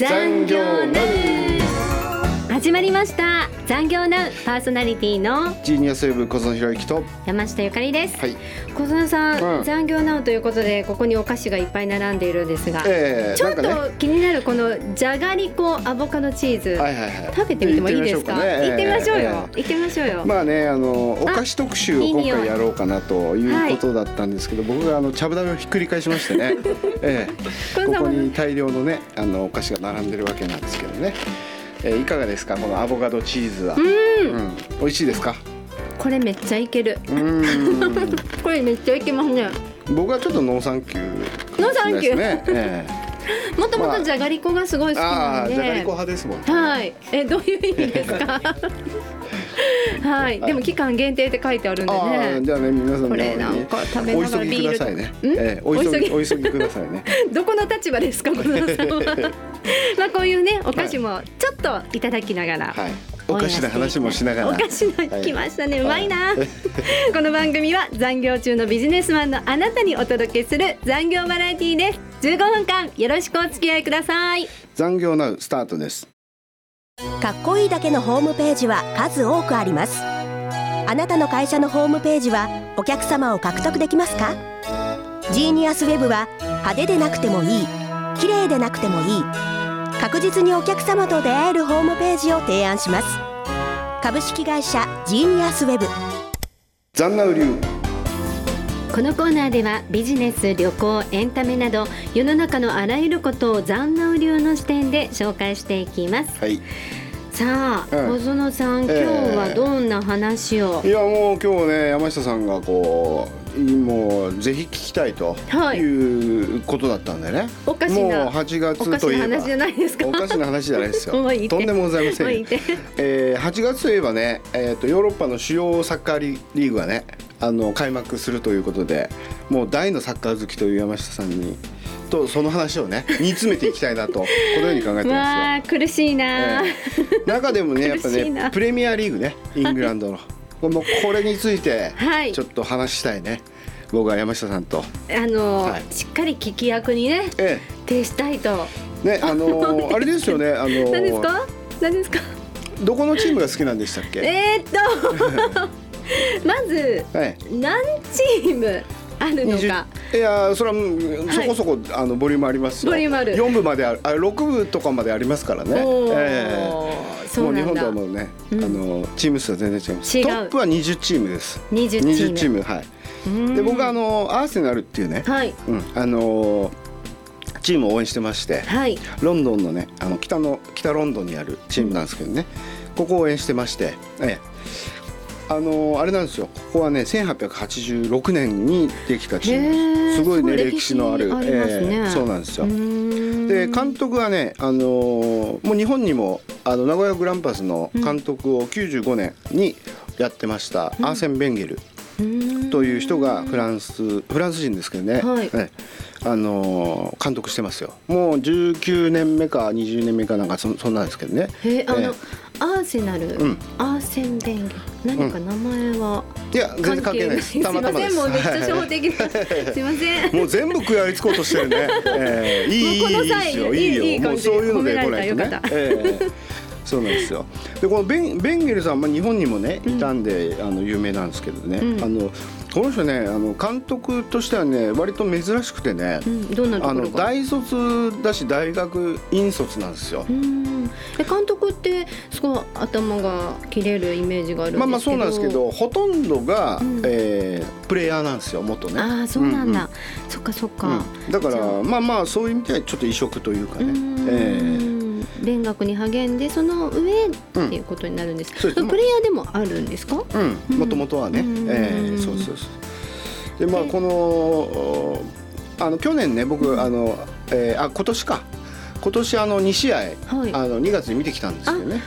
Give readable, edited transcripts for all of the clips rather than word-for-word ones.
残業ナウ始まりました。残業ナウパーソナリティのジーニアスウェブ小園博之と山下ゆかりです、 はい、 小園さん、残業ナウということでここにお菓子がいっぱい並んでいるんですが、ちょっと気になるこのじゃがりこアボカドチーズ、食べてみてもいいですか？行ってみましょうよ、行ってみましょうよ。 まあね、お菓子特集を今回やろうかなということだったんですけど、僕がちゃぶ台をひっくり返しましてね、ここに大量のねお菓子が並んでるわけなんですけどね、いかがですかこのアボカドチーズは。美味しいですか？ これめっちゃいける。これめっちゃいけますね。 僕はちょっとノーサンキュー、 ノーサンキューね。 もともとじゃがりこがすごい好きなんで。 じゃがりこ派ですもんね。 はい。どういう意味ですか？はい。でも期間限定って書いてあるんでね。 じゃあね、皆さんこれなんか食べながらビールとかお急ぎくださいね。 どこの立場ですか小野さんは？まあこういうねお菓子もちょっといただきながら。 お菓子の話もしながら。 お菓子の来ましたね、うまいな。この番組は残業中のビジネスマンのあなたにお届けする残業バラエティです。15分間よろしくお付き合いください。 残業ナウスタートです。 かっこいいだけのホームページは数多くあります。あなたの会社のホームページはお客様を獲得できますか？ジーニアスウェブは派手でなくてもいい、綺麗でなくてもいい、確実にお客様と出会えるホームページを提案します。株式会社ジーニアスウェブ。 残ナウ流。 このコーナーではビジネス、旅行、エンタメなど世の中のあらゆることを残ナウ流の視点で紹介していきます。さあ、小園さん、今日はどんな話を？ いやもう今日ね、山下さんがもうぜひ聞きたいということだったんでね。 おかしなもう8月といえばおかしな話じゃないですか？ おかしな話じゃないですよ。とんでもございません。8月といえばね、ヨーロッパの主要サッカーリーグがね開幕するということで、もう大のサッカー好きという山下さんにとその話をね煮詰めていきたいなとこのように考えてますよ。 わー苦しいな、 中でもねやっぱねプレミアリーグね、イングランドのもうこれについてちょっと話したいね、僕は山下さんとしっかり聞き役にね、呈したいとね。あれですよね。 何ですか？何ですか？ どこのチームが好きなんでしたっけ？ まず、何チームあるのか。 いやそれはそこそこボリュームありますよ。 ボリュームある。 4部まである、6部とかまでありますからね。もう日本とはもうね、チーム数は全然違います。トップは20チームです。20チーム、はい。で僕はアーセナルっていうね、チームを応援してまして、ロンドンのね北ロンドンにあるチームなんですけどね、ここを応援してまして、あれなんですよ。ここはね1886年にできたチーム、すごいね歴史のある、そうなんですよ。で監督はね、もう日本にも名古屋グランパスの監督を95年にやってました、アーセン・ベンゲルという人がフランス人ですけどね、監督してますよ。もう19年目か20年目かなんかそんなんですけどね。 アーセナル、アーセンベンゲル、何か名前は？いや全然関係ないです。たまたまです。 もうめっちゃ初歩的なすいません。 もう全部食らいつこうとしてるね。いいですよ、いいよ。もうそういうので来ないとね。そうなんですよ。でこのベンゲルさん、日本にもねいたんで有名なんですけどね、この人ね監督としてはね割と珍しくてね、 どんなところが？ 大卒だし大学院卒なんですよ。 監督ってすごい頭が切れるイメージがあるんですけど、 そうなんですけどほとんどがプレイヤーなんですよ、元ね。 ああそうなんだ。そっかそっか。 だからそういう意味ではちょっと異色というかね。 勉学に励んでその上っていうことになるんです。プレイヤーでもあるんですか？ もともとはね。そうそうそう。でこの去年ね僕今年2試合2月に見てきたんですよね。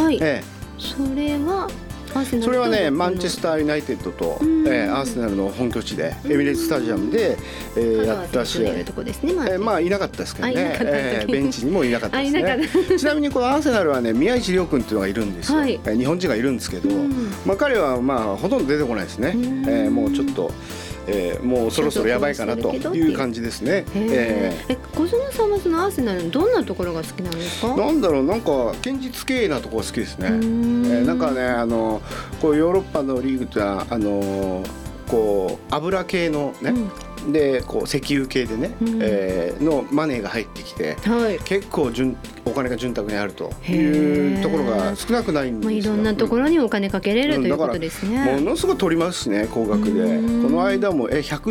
それはねマンチェスターユナイテッドとアーセナルの本拠地でエミレーツスタジアムでやった試合、いなかったですけどね、ベンチにもいなかったですね。ちなみにこのアーセナルはね宮市亮君っていうのがいるんですよ。日本人がいるんですけど、彼はほとんど出てこないですね。もうちょっともうそろそろやばいかなという感じですね。 小園さんはそのアーセナルのどんなところが好きなんですか？ なんだろう、なんか堅実系なところが好きですね。なんかね、こうヨーロッパのリーグってこう油系のね、でこう石油系でね、のマネーが入ってきて、結構お金が潤沢にあるというところが少なくないんですよ。 いろんなところにお金かけれるということですね。 ものすごい取りますしね、高額で。この間も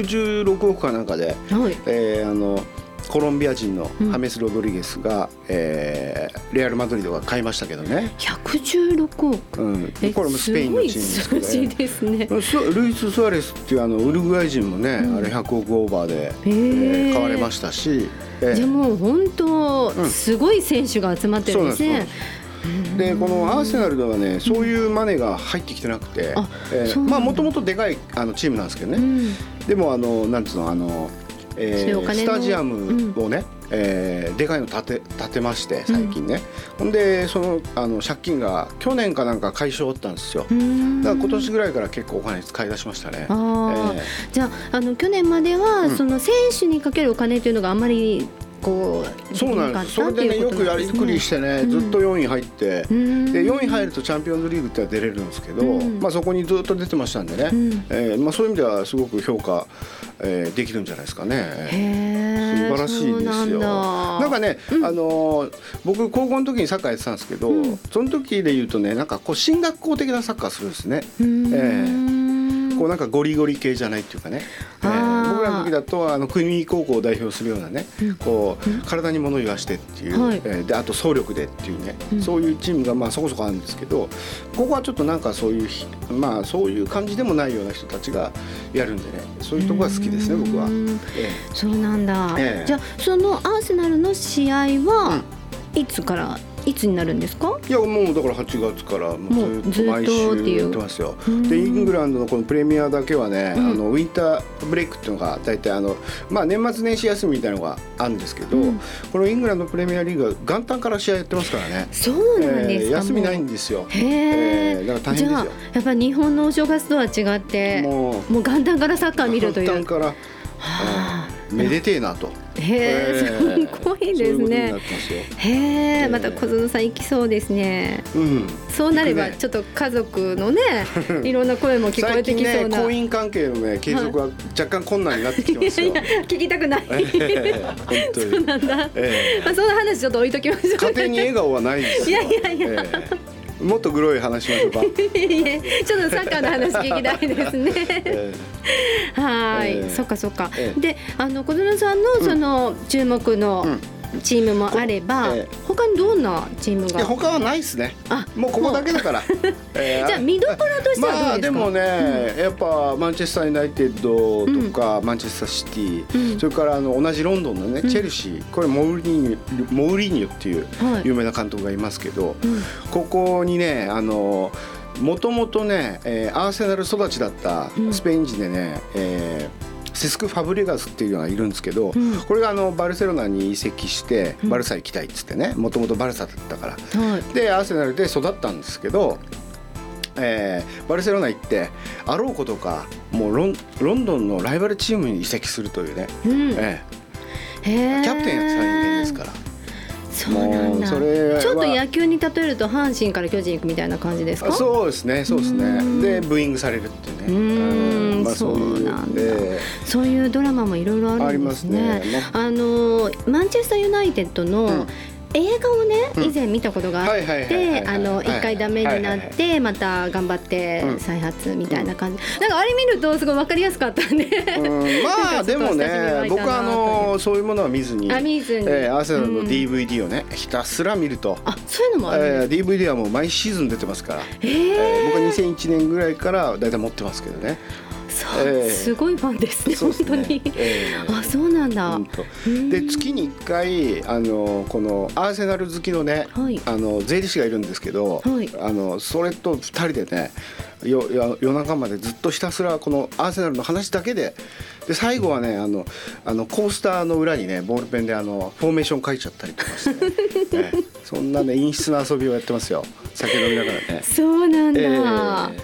116億かなんかで、コロンビア人のハメス・ロドリゲスが、レアル・マドリードが買いましたけどね。 116億、 これもスペインのチームですけど、 すごいですね。 ルイス・スアレスっていうウルグアイ人もね、あれ100億オーバーで、買われましたし、 じゃあもう本当すごい選手が集まってるんですね。 でこのアーセナルではね、そういうマネーが入ってきてなくて、もともとでかいチームなんですけどね、でもなんつうのスタジアムをね、でかいの建てまして最近ね、ほんでその借金が去年かなんか解消だったんですよ。だから今年ぐらいから結構お金使い出しましたね。 じゃあ去年まではその選手にかけるお金というのがあんまりそうなんです。それでね、よくやりくりしてね、ずっと4位入って、で4位入るとチャンピオンズリーグっては出れるんですけど、そこにずっと出てましたんでね、そういう意味ではすごく評価できるんじゃないですかね。素晴らしいですよ。なんかね、僕高校の時にサッカーやってたんですけど、その時で言うとね、なんかこう進学校的なサッカーするんですね。こうなんかゴリゴリ系じゃないっていうかね、僕らの時だと国高校を代表するようなね、こう体に物言わしてっていう、であと総力でっていうね、そういうチームがそこそこあるんですけど、ここはちょっとなんかそういうそういう感じでもないような人たちがやるんでね、そういうとこが好きですね、僕は。 そうなんだ。じゃあそのアーセナルの試合はいつからいつになるんですか？ いや、もうだから8月からもうずっと毎週やってますよ。でイングランドのこのプレミアだけはね、ウィンターブレイクっていうのが大体年末年始休みみたいなのがあるんですけど、このイングランドプレミアリーグは元旦から試合やってますからね。 そうなんですか。 休みないんですよ。だから大変ですよ。 じゃあやっぱり日本のお正月とは違ってもう元旦からサッカー見るという。 元旦からめでてえなと。 すごいですね。また小園さん行きそうですね。そうなればちょっと家族のね、いろんな声も聞こえてきそうな。 最近ね、婚姻関係のね継続は若干困難になってきてますよ。 聞きたくない。 本当に。 そうなんだ。その話ちょっと置いときましょう。 家庭に笑顔はないですよ。いや。もっとグロい話しましょうか。ちょっとサッカーの話聞きたいですね。はい、そっかそっか。で、小園さんのその注目のチームもあれば、他にどんなチームが？ 他はないですね。もうここだけだから。 じゃあ見どころとしてはどうですか？ でもね、やっぱマンチェスターユナイテッドとかマンチェスターシティ、それから同じロンドンのねチェルシー、これモウリーニョっていう有名な監督がいますけど、ここにねもともとねアーセナル育ちだったスペイン人でね、セスク・ファブレガスっていうのがいるんですけど、これがバルセロナに移籍してバルサ行きたいっつってね、もともとバルサだったから、でアーセナルで育ったんですけど、バルセロナ行ってあろうことかもうロンドンのライバルチームに移籍するというね、キャプテンやってた人間ですから。 そうなんだ。ちょっと野球に例えると阪神から巨人行くみたいな感じですか？ そうですね、そうですね。でブーイングされるっていうね。 そうなんだ。そういうドラマもいろいろあるんですね。マンチェスターユナイテッドの映画をね以前見たことがあって一回ダメになってまた頑張って再発みたいな感じ、なんかあれ見るとすごい分かりやすかったんでまあでもね僕はそういうものは見ずにアーセナルの DVD をねひたすら見ると、 そういうのもあるんですか。 DVD はもう毎シーズン出てますから、僕は2001年ぐらいからだいたい持ってますけどね。 すごいファンですね、本当に。そうなんだ。 で月に1回このアーセナル好きのね、税理士がいるんですけど、それと2人でね夜中までずっとひたすらこのアーセナルの話だけで、最後はねコースターの裏にねボールペンでフォーメーション書いちゃったりとかしてね、そんなね陰湿な遊びをやってますよ、酒飲みながらね。 そうなんだ。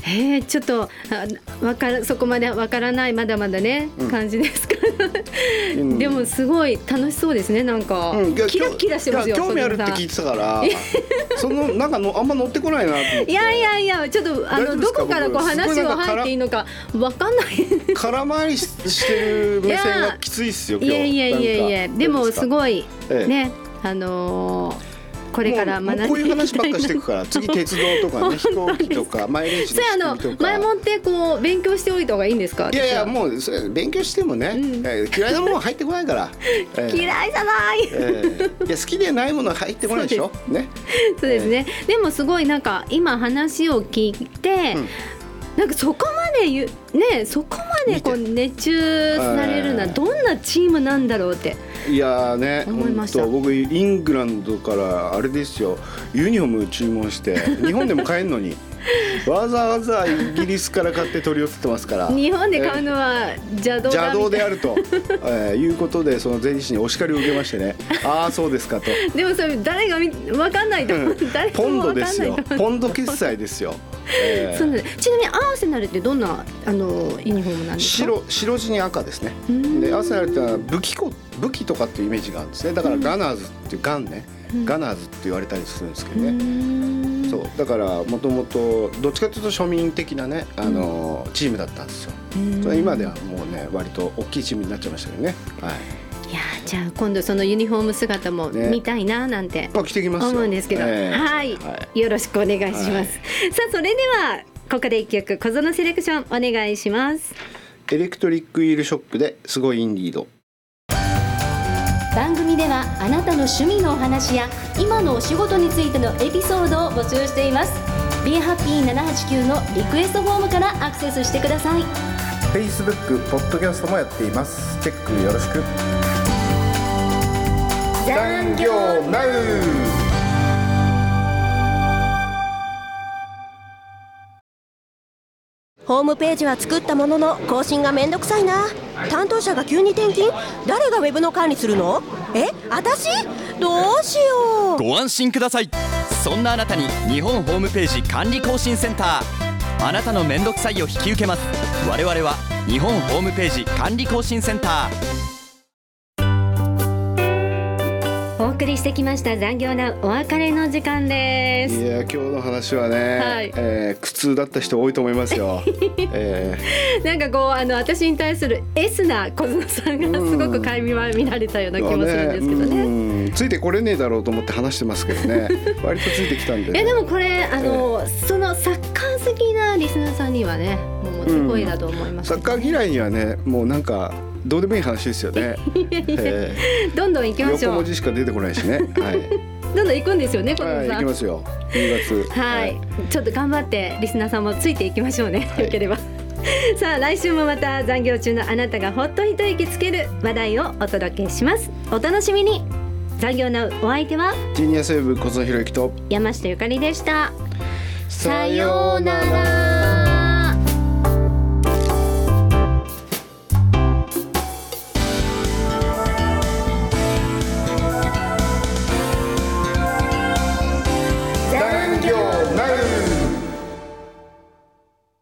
ちょっとそこまでわからないまだまだね、感じですから、でもすごい楽しそうですね。なんか、キラキラしてますよ。 興味あるって聞いてたからそのなんかあんま乗ってこないなと思って。 いやちょっとどこからこう話を入っていいのかわかんない空回りしてる目線がきついっすよ今日。 いやでもすごいね、これから学んでいきたいな。 こういう話ばっかしていくから次鉄道とかね飛行機とかマイレージの仕組みとか前もってこう勉強しておいた方がいいんですか。 いやもうそれ勉強してもね、嫌いなもの入ってこないから嫌いじゃない、 いや好きでないもの入ってこないでしょね。 そうですね、でもすごいなんか今話を聞いて、なんかそこまでそこまでこう熱中されるのはどんなチームなんだろうっていやね、 思いました。 僕イングランドからあれですよ、ユニフォーム注文して日本でも買えるのにわざわざイギリスから買って取り寄せてますから。 日本で買うのは邪道であると、いうことでその税理士にお叱りを受けましてねああそうですかと。 でもそれ誰が分かんないと思う、誰ポンも分かんないと思う。 ドですよ、ポンド決済ですよ。 そうなんです。ちなみにアーセナルってどんなユニフォームなんですか。 白地に赤ですね。でアーセナルってのは武器とかっていうイメージがあるんですね。だからガナーズっていうガンね、ガナーズって言われたりするんですけどね。そうだからもともとどっちかというと庶民的なねチームだったんですよ。今ではもうね割と大きいチームになっちゃいましたけどね。 いやじゃあ今度そのユニフォーム姿も見たいななんて思うんですけど、はい、よろしくお願いします。さあそれではここで一曲小園セレクションお願いします。 エレクトリックウィールショップですごいインディード。 番組ではあなたの趣味のお話や今のお仕事についてのエピソードを募集しています。 BeHappy789 のリクエストフォームからアクセスしてください。 Facebook、ポッドキャストもやっています。チェックよろしく。残業ナウ。 ホームページは作ったものの更新がめんどくさいな。担当者が急に転勤。誰がウェブの管理するの？私？どうしよう。 ご安心ください。そんなあなたに日本ホームページ管理更新センター。あなたのめんどくさいを引き受けます。我々は日本ホームページ管理更新センター。 お送りしてきました残業ナウお別れの時間です。 いや今日の話はね、苦痛だった人多いと思いますよ。 なんかこう私に対する S な小園さんがすごく垣間見られたような気もするんですけどね。 ついてこれねえだろうと思って話してますけどね割とついてきたんで、 でもこれそのサッカー好きなリスナーさんにはねもうすごいだと思います、 サッカー嫌いにはねもうなんかどうでもいい話ですよね。 どんどん行きましょう。 横文字しか出てこないしね。 どんどん行くんですよね、小野さん。 行きますよ。2月。 ちょっと頑張ってリスナーさんもついていきましょうね。よければ。さあ来週もまた残業中のあなたがほっと一息つける話題をお届けします。お楽しみに。残業ナウお相手はジーニアスウェブ小園博之と山下ゆかりでした。 さようなら。